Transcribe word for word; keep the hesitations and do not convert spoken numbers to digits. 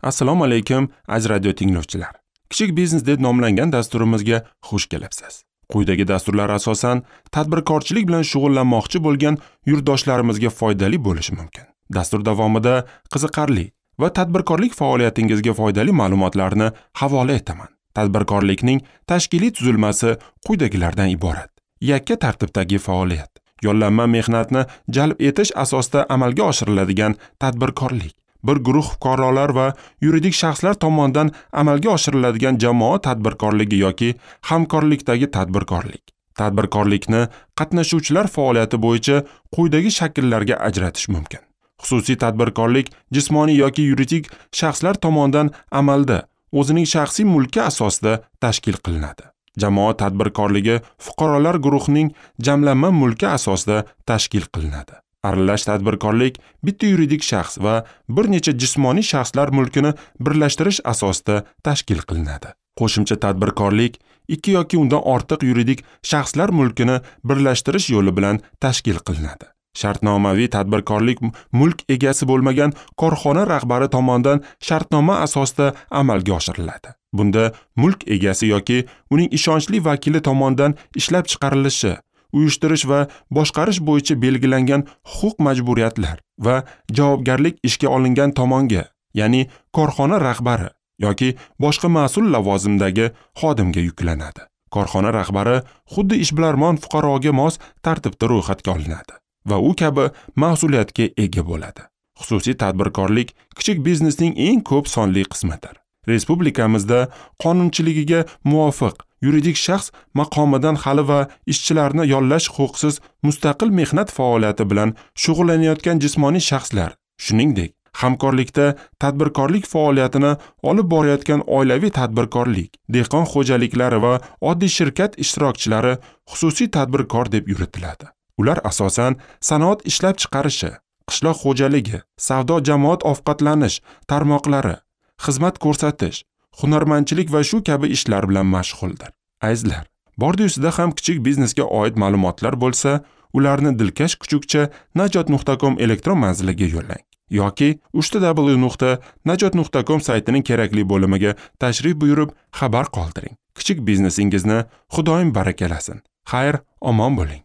Assalomu alaykum aziz radio tinglovchilar. Kichik biznes deb nomlangan dasturimizga xush kelibsiz. Quyidagi dasturlar asosan tadbirkorchilik bilan shug'ullanmoqchi bo'lgan yurtdoshlarimizga foydali bo'lishi mumkin. Dastur davomida qiziqarli va tadbirkorlik faoliyatingizga foydali ma'lumotlarni havola etaman. Tadbirkorlikning tashkiliy tuzilmasi quyidagilardan iborat. Yakka tartibdagi faoliyat. Yollanma mehnatni jalb etish asosida amalga oshiriladigan tadbirkorlik. Bir guruh fuqarolar va yuridik shaxslar tomonidan amalga oshiriladigan jamoat tadbirkorligi yoki hamkorlikdagi tadbirkorlik. Tadbirkorlikni qatnashuvchilar faoliyati bo'yicha quyidagi shakllarga ajratish mumkin. Xususiy tadbirkorlik jismoniy yoki yuridik shaxslar tomonidan amalda o'zining shaxsiy mulki asosida tashkil qilinadi. Jamoat tadbirkorligi fuqarolar guruhining jamlanma mulki asosida tashkil qilinadi. Aralash tadbirkorlik bitta yuridik shaxs va bir necha jismoniy shaxslar mulkini birlashtirish asosida tashkil qilinadi. Qo'shimcha tadbirkorlik ikki yoki undan ortiq yuridik shaxslar mulkini birlashtirish yo'li bilan tashkil qilinadi. Shartnomaviy tadbirkorlik mulk egasi bo'lmagan korxona rahbari tomonidan shartnoma asosida amalga oshiriladi. Bunda mulk egasi yoki uning ishonchli vakili tomonidan ishlab chiqarilishi, uyushtirish va boshqarish bo'yicha belgilangan huquq majburiyatlar va javobgarlik ishga olingan tomonga, ya'ni korxona rahbari yoki boshqa mas'ul lavozimdagi xodimga yuklanadi. Korxona rahbari xuddi ishbilarmon fuqaroga mos tartibda ro'yxatga olinadi va u kabi mas'uliyatga ega bo'ladi. Xususiy tadbirkorlik kichik biznesning eng ko'p sonli qismidir. Respublikamizda qonunchiligiga muvofiq yuridik shaxs maqomidan xali va ishchilarni yollash huquqsiz mustaqil mehnat faoliyati bilan shug'ullanayotgan jismoniy shaxslar, shuningdek, hamkorlikda tadbirkorlik faoliyatini olib borayotgan oilaviy tadbirkorlik, dehqon xo'jaliklari va oddiy shirkat ishtirokchilari xususiy tadbirkor deb yuritiladi. Ular asosan sanoat ishlab chiqarishi, qishloq xo'jaligi, savdo jamoat ovqatlanish tarmoqlari, xizmat ko'rsatish, hunarmandchilik va shu kabi ishlar bilan mashg'uldir. Azizlar, Bordi-usida ham kichik biznesga oid ma'lumotlar bo'lsa, ularni dilkash kuchukcha najot nuqta com elektron manziliga yo'llang yoki uch w w nuqta najot nuqta com saytining kerakli bo'limiga tashrif buyurib xabar qoldiring. Kichik biznesingizni Xudoyim barakalasin. Xayr, omon bo'ling.